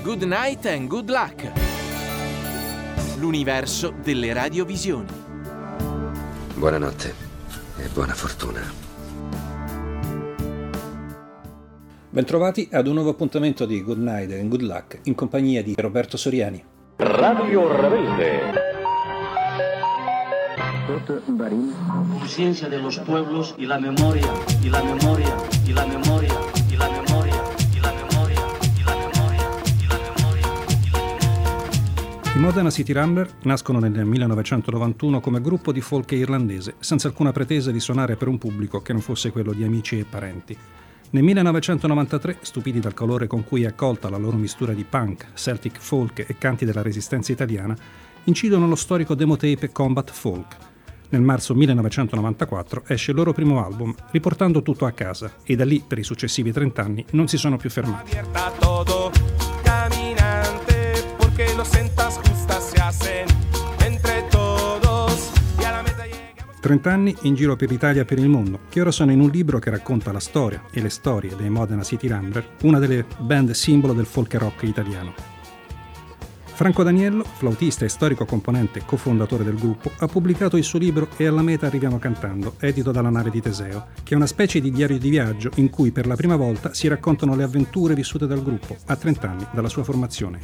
Good night and good luck. L'universo delle radiovisioni. Buonanotte e buona fortuna. Bentrovati ad un nuovo appuntamento di Good Night and Good Luck in compagnia di Roberto Soriani. Radio Rebelde. Conciencia de los pueblos y la memoria, y la memoria, y la memoria, y la memoria, y la memoria, y la memoria, y la memoria, y la memoria. I Modena City Rambler nascono nel 1991 come gruppo di folk irlandese, senza alcuna pretesa di suonare per un pubblico che non fosse quello di amici e parenti. Nel 1993, stupiti dal calore con cui è accolta la loro mistura di punk, Celtic folk e canti della resistenza italiana, incidono lo storico demotape Combat Folk. Nel marzo 1994 esce il loro primo album, riportando tutto a casa, e da lì, per i successivi 30 anni, non si sono più fermati. 30 anni in giro per l'Italia e per il mondo, che ora sono in un libro che racconta la storia e le storie dei Modena City Rambler, una delle band simbolo del folk rock italiano. Franco Daniello, flautista e storico componente e cofondatore del gruppo, ha pubblicato il suo libro E alla meta arriviamo cantando, edito dalla Nave di Teseo, che è una specie di diario di viaggio in cui per la prima volta si raccontano le avventure vissute dal gruppo a 30 anni dalla sua formazione.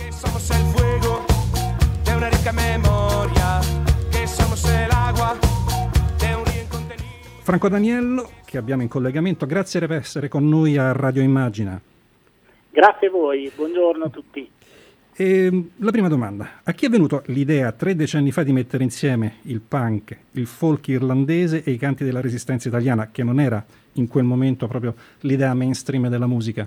Franco Daniello, che abbiamo in collegamento, grazie per essere con noi a Radio Immagina. Grazie a voi, buongiorno a tutti. La prima domanda, a chi è venuto l'idea 3 decenni fa di mettere insieme il punk, il folk irlandese e i canti della resistenza italiana, che non era in quel momento proprio l'idea mainstream della musica?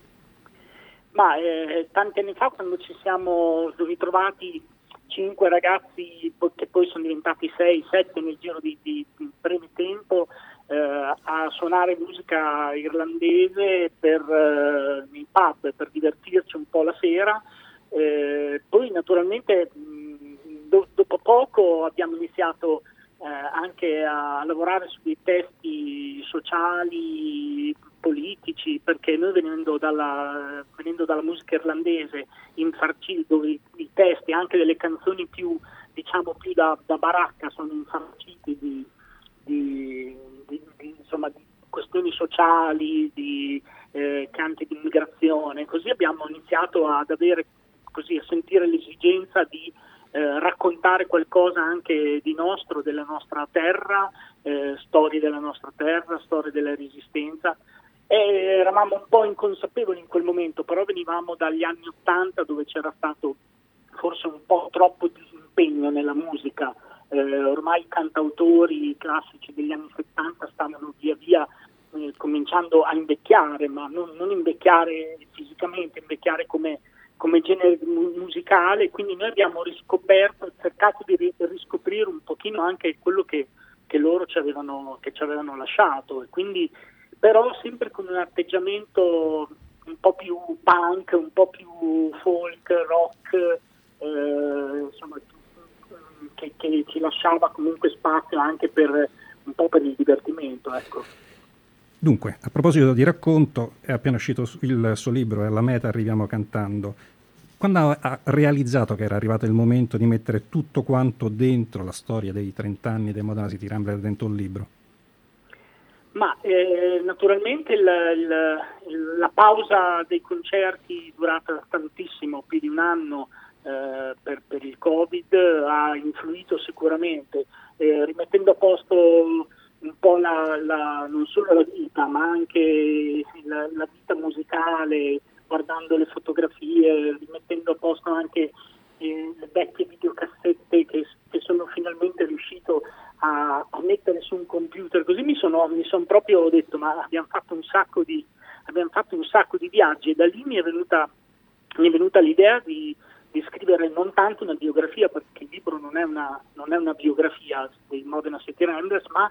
Ma tanti anni fa, quando ci siamo ritrovati 5 ragazzi che poi sono diventati 6-7 nel giro di breve tempo a suonare musica irlandese nei pub per divertirci un po' la sera. Poi naturalmente dopo poco abbiamo iniziato anche a lavorare su dei testi sociali, politici, perché noi venendo dalla musica irlandese infarciti, dove i testi anche delle canzoni più da baracca sono infarciti di questioni sociali, di canti di immigrazione, così abbiamo iniziato a sentire l'esigenza di raccontare qualcosa anche di nostro, della nostra terra, storie della nostra terra, storie della resistenza. E eravamo un po' inconsapevoli in quel momento, però venivamo dagli anni '80 dove c'era stato forse un po' troppo disimpegno nella musica. Ormai i cantautori classici degli anni '70 stavano via via cominciando a invecchiare, ma non invecchiare fisicamente, invecchiare come genere musicale, quindi noi abbiamo cercato di riscoprire un pochino anche quello che loro ci avevano lasciato, e quindi però sempre con un atteggiamento un po' più punk, un po' più folk, rock, che ci lasciava comunque spazio anche per un po' per il divertimento, ecco. Dunque, a proposito di racconto, è appena uscito il suo libro, E alla meta arriviamo cantando. Quando ha realizzato che era arrivato il momento di mettere tutto quanto dentro la storia dei 30 anni dei Modena City Rambler dentro un libro? Ma naturalmente la pausa dei concerti durata tantissimo, più di un anno, per il Covid, ha influito sicuramente, rimettendo a posto un po' non solo la vita, ma anche la vita musicale, guardando le fotografie, rimettendo a posto anche le vecchie videocassette che sono finalmente riuscito a mettere su un computer. Così mi sono proprio detto, ma abbiamo fatto un sacco di viaggi, e da lì mi è venuta l'idea di scrivere non tanto una biografia, perché il libro non è una biografia dei Modena City Ramblers, ma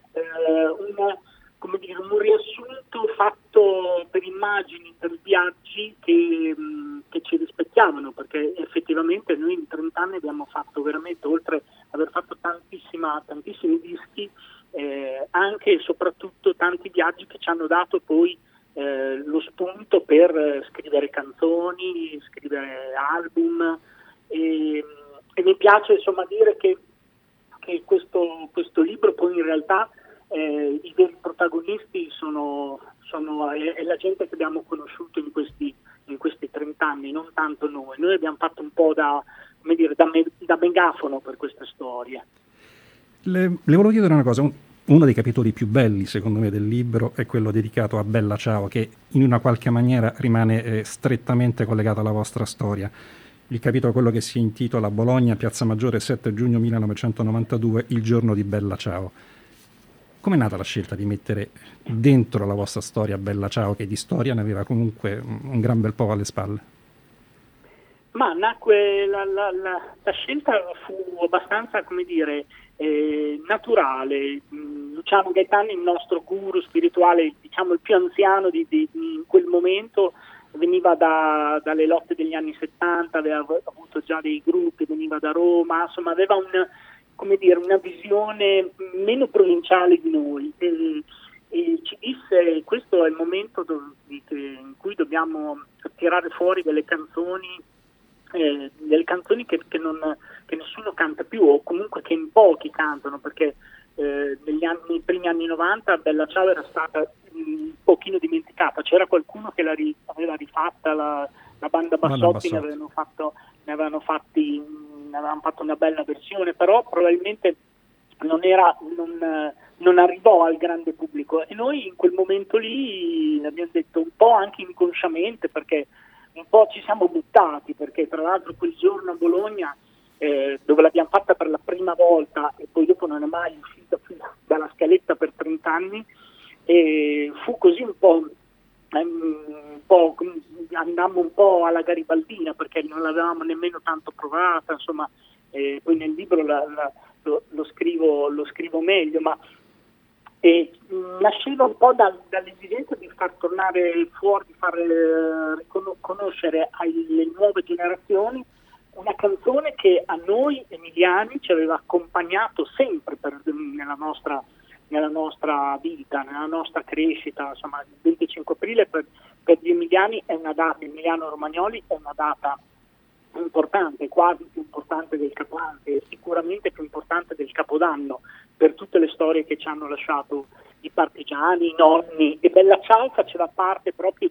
un riassunto fatto per immagini, per viaggi che ci rispecchiavano, perché effettivamente noi in 30 anni abbiamo fatto veramente, oltre ad aver fatto tantissimi dischi, anche e soprattutto tanti viaggi che ci hanno dato poi lo spunto spunto per scrivere canzoni, scrivere album, e mi piace insomma dire che questo libro poi in realtà i veri protagonisti è la gente che abbiamo conosciuto in questi 30 anni, non tanto noi. Noi abbiamo fatto un po' da megafono per queste storie. Le volevo chiedere una cosa. Uno dei capitoli più belli, secondo me, del libro è quello dedicato a Bella Ciao, che in una qualche maniera rimane strettamente collegato alla vostra storia. Il capitolo, quello che si intitola Bologna, Piazza Maggiore, 7 giugno 1992, il giorno di Bella Ciao. Com'è nata la scelta di mettere dentro la vostra storia Bella Ciao, che di storia ne aveva comunque un gran bel po' alle spalle? Ma nacque la scelta fu abbastanza, come dire, naturale. Luciano Gaetani, il nostro guru spirituale, diciamo il più anziano in quel momento, veniva dalle lotte degli anni 70, aveva avuto già dei gruppi, veniva da Roma, insomma aveva una visione meno provinciale di noi, e ci disse: questo è il momento in cui dobbiamo tirare fuori delle canzoni che nessuno canta più, o comunque che in pochi cantano, perché nei primi anni 90 Bella Ciao era stata un pochino dimenticata. C'era qualcuno che aveva rifatta, la banda Bassotti ne avevano fatto una bella versione, però probabilmente non arrivò al grande pubblico, e noi in quel momento lì abbiamo detto, un po' anche inconsciamente, perché un po' ci siamo buttati, perché tra l'altro quel giorno a Bologna, dove l'abbiamo fatta per la prima volta e poi dopo non è mai uscita più dalla scaletta per 30 anni, fu così un po' andammo un po' alla garibaldina, perché non l'avevamo nemmeno tanto provata, insomma. Poi nel libro lo scrivo meglio, ma nasceva un po' dall'esigenza di far tornare fuori, di far conoscere alle nuove generazioni una canzone che a noi emiliani ci aveva accompagnato sempre nella nostra vita, nella nostra crescita. Insomma, il 25 aprile per gli emiliani è una data, emiliano-romagnoli è una data importante, quasi più importante del Capodanno, e sicuramente più importante del Capodanno, per tutte le storie che ci hanno lasciato i partigiani, i nonni, e Bella Ciao faceva parte proprio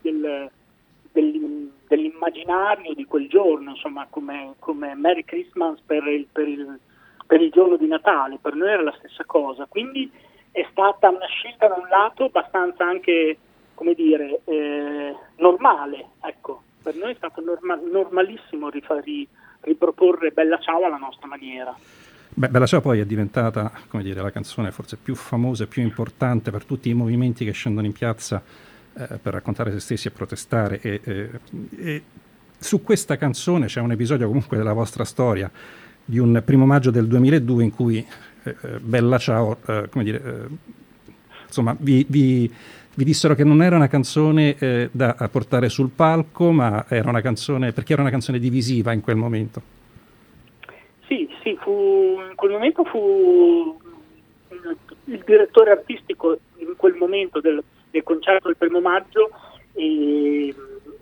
dell'immaginario di quel giorno, insomma, come Merry Christmas per il giorno di Natale. Per noi era la stessa cosa, quindi è stata una scelta da un lato abbastanza anche, come dire, normale, ecco. Per noi è stato normalissimo riproporre Bella Ciao alla nostra maniera. Bella Ciao poi è diventata, come dire, la canzone forse più famosa e più importante per tutti i movimenti che scendono in piazza per raccontare se stessi e protestare. E su questa canzone c'è un episodio comunque della vostra storia, di un 1 maggio del 2002 in cui Bella Ciao, come dire, insomma, vi dissero che non era una canzone da portare sul palco, ma era una canzone, perché era una canzone divisiva in quel momento. Sì, in quel momento fu il direttore artistico in quel momento del concerto del 1 maggio, e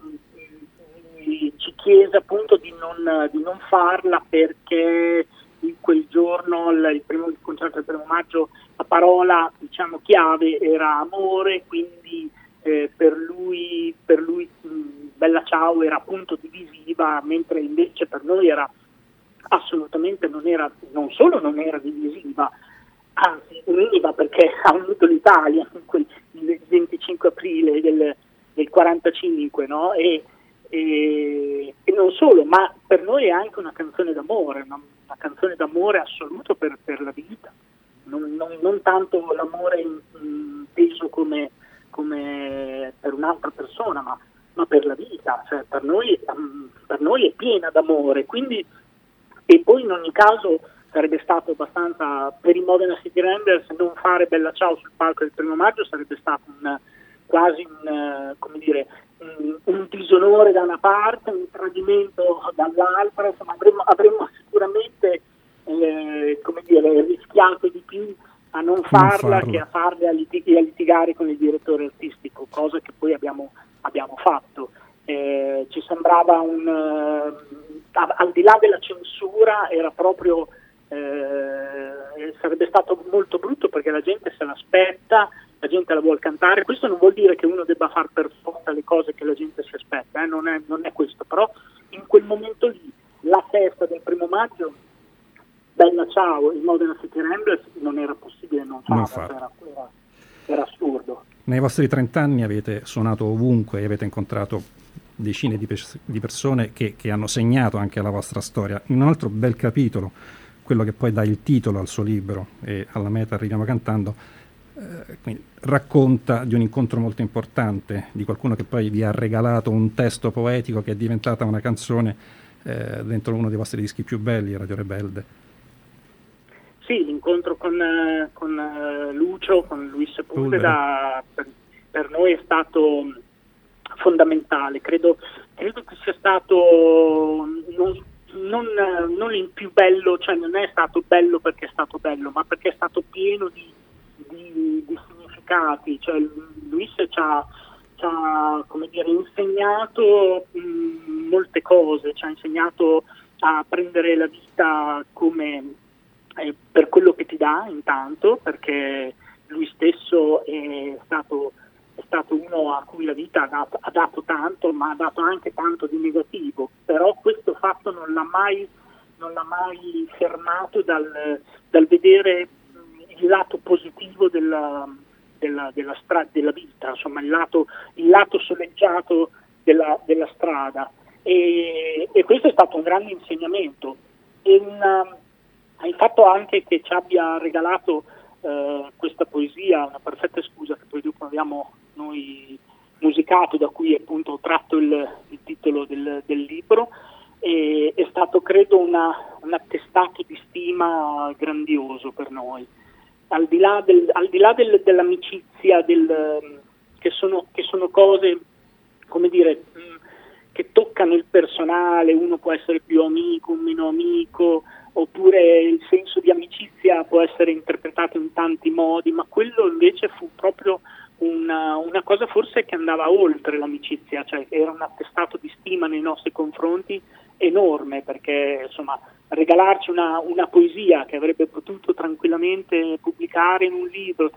ci chiese appunto di non farla, perché in quel giorno, il concerto del 1 maggio, la parola, diciamo, chiave era amore, quindi per lui Bella Ciao era appunto divisiva, mentre invece per noi era assolutamente non solo non era divisiva, anzi univa, perché ha unito l'Italia il 25 aprile del 45, no? E non solo, ma per noi è anche una canzone d'amore, una canzone d'amore assoluto per la vita, non tanto l'amore inteso come per un'altra persona, ma per la vita, cioè per noi è piena d'amore. Quindi, e poi in ogni caso sarebbe stato abbastanza, per i Modena City Ramblers, non fare Bella Ciao sul palco del 1 maggio sarebbe stato quasi un disonore da una parte, un tradimento dall'altra. Insomma, avremmo sicuramente rischiato di più a non farla che a farla e a litigare con il direttore artistico, cosa che poi abbiamo abbiamo fatto. Ci sembrava al di là della censura, era proprio sarebbe stato molto brutto, perché la gente se l'aspetta, la gente la vuol cantare. Questo non vuol dire che uno debba far per forza le cose che la gente si aspetta, non è questo, però in quel momento lì la festa del 1 maggio, Bella Ciao, il Modena City Ramblers, non era possibile non farlo. Era assurdo. Nei vostri 30 anni avete suonato ovunque e avete incontrato decine di persone che hanno segnato anche la vostra storia. In un altro bel capitolo, quello che poi dà il titolo al suo libro, e alla meta arriviamo cantando, quindi racconta di un incontro molto importante, di qualcuno che poi vi ha regalato un testo poetico che è diventata una canzone dentro uno dei vostri dischi più belli, Radio Rebelde. Sì, l'incontro con Lucio, con Luis Sepúlveda, per noi è stato fondamentale. Credo che sia stato non il più bello, cioè non è stato bello perché è stato bello, ma perché è stato pieno di significati. Cioè, Luis ci ha come dire, insegnato molte cose, ci ha insegnato a prendere la vita come per quello che ti dà, intanto, perché lui stesso è stato uno a cui la vita ha dato tanto, ma ha dato anche tanto di negativo. Però questo fatto non l'ha mai fermato dal vedere il lato positivo della vita, insomma il lato soleggiato della strada, e questo è stato un grande insegnamento. Il fatto anche che ci abbia regalato questa poesia, Una perfetta scusa, che poi dopo abbiamo noi musicato, da cui appunto ho tratto il titolo del libro, e è stato, credo, un attestato di stima grandioso per noi, al di là dell'amicizia, che sono cose, come dire, che toccano il personale. Uno può essere più amico, meno amico, oppure il senso di amicizia può essere interpretato in tanti modi, ma quello invece fu proprio una cosa forse che andava oltre l'amicizia, cioè era un attestato di stima nei nostri confronti enorme, perché insomma regalarci una poesia che avrebbe potuto tranquillamente pubblicare in un libro,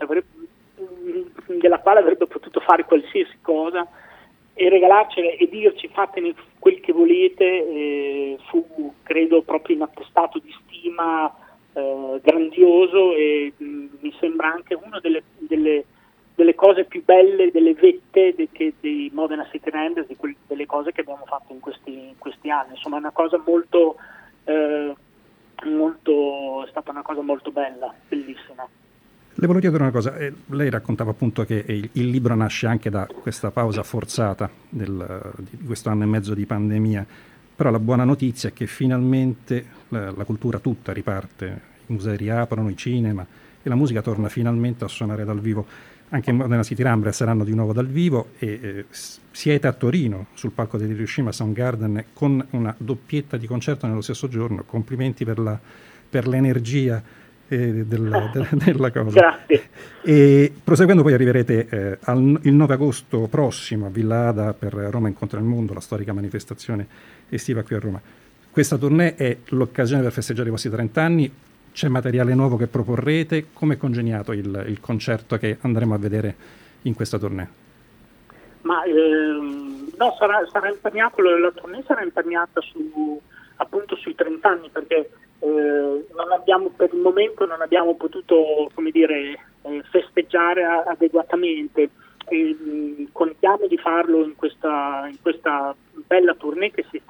della quale avrebbe potuto fare qualsiasi cosa, e regalarcela e dirci fatene quel che volete, fu, credo, proprio un attestato di stima grandioso, e mi sembra anche una delle cose più belle, delle vette dei Modena City Ramblers, delle cose che abbiamo fatto in questi anni. Insomma, è una cosa è stata una cosa molto bella, bellissima. Le volevo chiedere una cosa, lei raccontava appunto che il libro nasce anche da questa pausa forzata di questo anno e mezzo di pandemia, però la buona notizia è che finalmente la cultura tutta riparte, i musei riaprono, i cinema, e la musica torna finalmente a suonare dal vivo. Anche in Modena City Ramblers saranno di nuovo dal vivo, e siete a Torino sul palco dell'Hiroshima Soundgarden con una doppietta di concerto nello stesso giorno. Complimenti per l'energia della cosa. Grazie. E proseguendo poi arriverete il 9 agosto prossimo a Villa Ada per Roma Incontra il Mondo, la storica manifestazione estiva qui a Roma. Questa tournée è l'occasione per festeggiare i vostri 30 anni. C'è materiale nuovo che proporrete? Come è congegnato il concerto che andremo a vedere in questa tournée? Ma no, sarà imperniato, la tournée sarà imperniata appunto sui 30 anni, perché per il momento non abbiamo potuto, come dire, festeggiare adeguatamente, e contiamo di farlo in questa bella tournée che si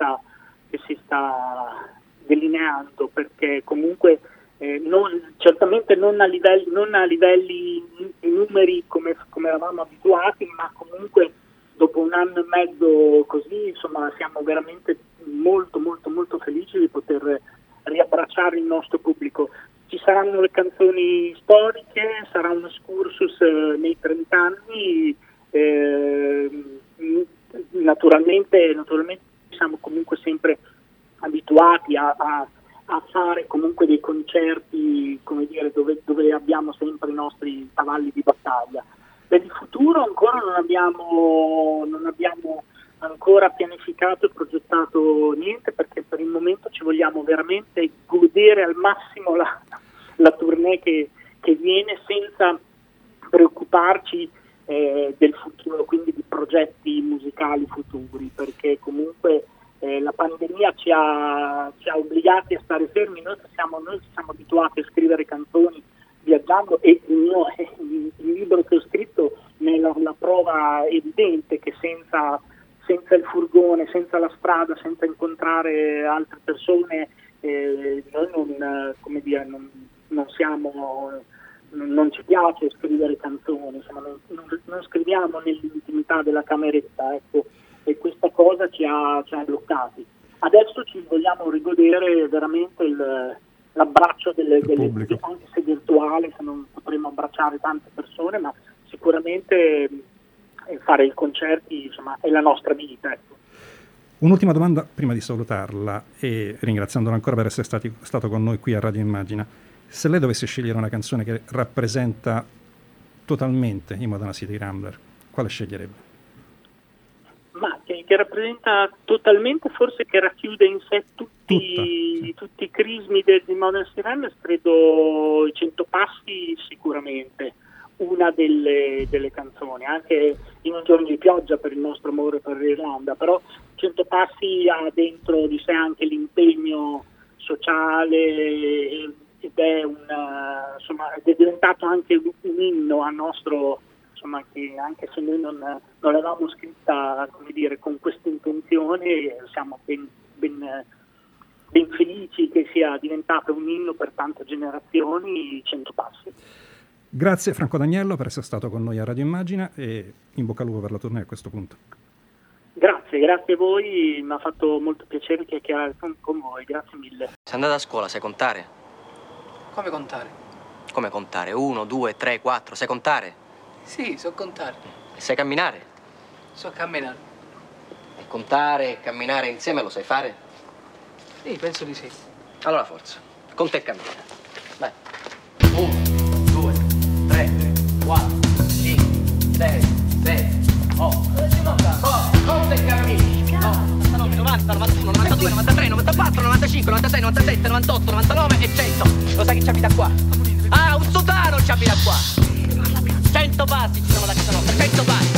sta delineando, perché comunque certamente non a livelli di numeri come eravamo abituati, ma comunque dopo un anno e mezzo così, insomma, siamo veramente molto molto molto felici di poter riabbracciare il nostro pubblico. Ci saranno le canzoni storiche, sarà un excursus nei 30 anni, naturalmente siamo comunque sempre abituati a fare comunque dei concerti, come dire, dove abbiamo sempre i nostri cavalli di battaglia. Per il futuro ancora non abbiamo ancora pianificato e progettato niente, perché per il momento ci vogliamo veramente godere al massimo la tournée che viene, senza preoccuparci del futuro, quindi di progetti musicali futuri, perché comunque la pandemia ci ha obbligati a stare fermi. Noi siamo abituati a scrivere canzoni viaggiando, e il libro che ho scritto ne è la prova evidente, che senza il furgone, senza la strada, senza incontrare altre persone, noi non ci piace scrivere canzoni, insomma, non scriviamo nell'intimità della cameretta, ecco, e questa cosa ci ha bloccati. Adesso ci vogliamo rigodere veramente l'abbraccio delle anche se virtuale, se non potremo abbracciare tante persone, ma sicuramente fare i concerti, insomma, è la nostra vita, ecco. Un'ultima domanda prima di salutarla, e ringraziandola ancora per essere stato con noi qui a Radio Immagina. Se lei dovesse scegliere una canzone che rappresenta totalmente i Modena City Rambler, quale sceglierebbe? Ma che rappresenta totalmente, forse che racchiude in sé tutti i crismi di Modena City Rambler, credo i 100 passi sicuramente. Una delle canzoni, anche in un giorno di pioggia, per il nostro amore per l'Irlanda, però 100 passi ha dentro di sé anche l'impegno sociale, ed è è diventato anche un inno a nostro, insomma, che anche se noi non l'avevamo scritta, come dire, con questa intenzione, siamo ben felici che sia diventato un inno per tante generazioni, 100 passi. Grazie Franco D'Agnello per essere stato con noi a Radio Immagina, e in bocca al lupo per la tournée a questo punto. Grazie a voi, mi ha fatto molto piacere chiacchierare con voi, grazie mille. Sei andata a scuola, sai contare? Come contare? Come contare? 1, 2, 3, 4, sai contare? Sì, so contare. E sai camminare? So camminare. E contare e camminare insieme lo sai fare? Sì, penso di sì. Allora forza, conta e cammina. Vai. 1, 2, 3, 4, 5, 6, 7, 8, 9, conta e cammina. 90, 91, 92, 93, 94, 95, 96, 97, 98, 99 e 100. Lo sai chi ci abita qua? Ah, un sudano ci abita qua. 100 passi ci sono da casa nostra, 100 passi.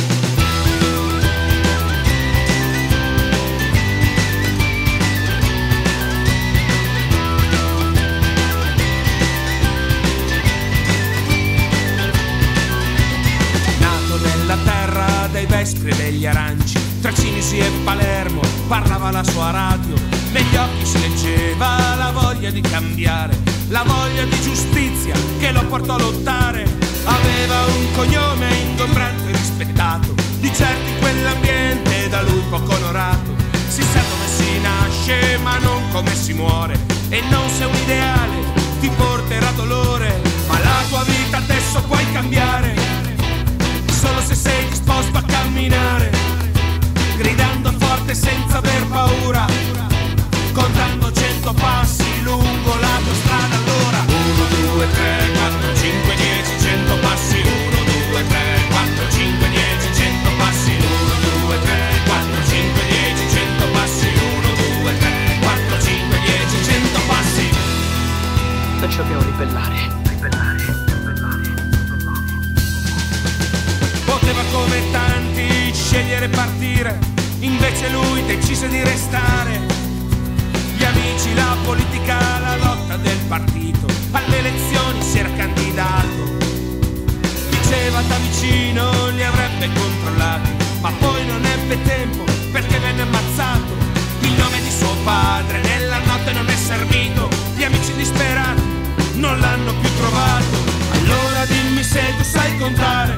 Nato nella terra dei vespri e degli aranci, tra Cinisi e Palermo parlava la sua radio, negli occhi si leggeva la voglia di cambiare, la voglia di giustizia che lo portò a lottare. Aveva un cognome ingombrante e rispettato, di certo in quell'ambiente da lui poco onorato. Si sa come si nasce ma non come si muore, e non se un ideale ti porterà dolore, ma la tua vita adesso puoi cambiare solo se sei disposto a camminare, gridando forte senza aver paura, contando 100 passi lungo la tua strada. Allora 1, 2, 3, 4, 5, 10, 100 passi. 1, 2, 3, 4, 5, 10, 100 passi. 1, 2, 3, 4, 5, 10, 100 passi. 1, 2, 3, 4, 5, 10, 100 passi. Non ci dobbiamo ribellare. Poteva come tanti scegliere e partire, invece lui decise di restare. Gli amici, la politica, la lotta del partito, alle elezioni si era candidato. Diceva da vicino li avrebbe controllati, ma poi non ebbe tempo perché venne ammazzato. Il nome di suo padre nella notte non è servito, gli amici disperati non l'hanno più trovato. Allora dimmi se tu sai contare,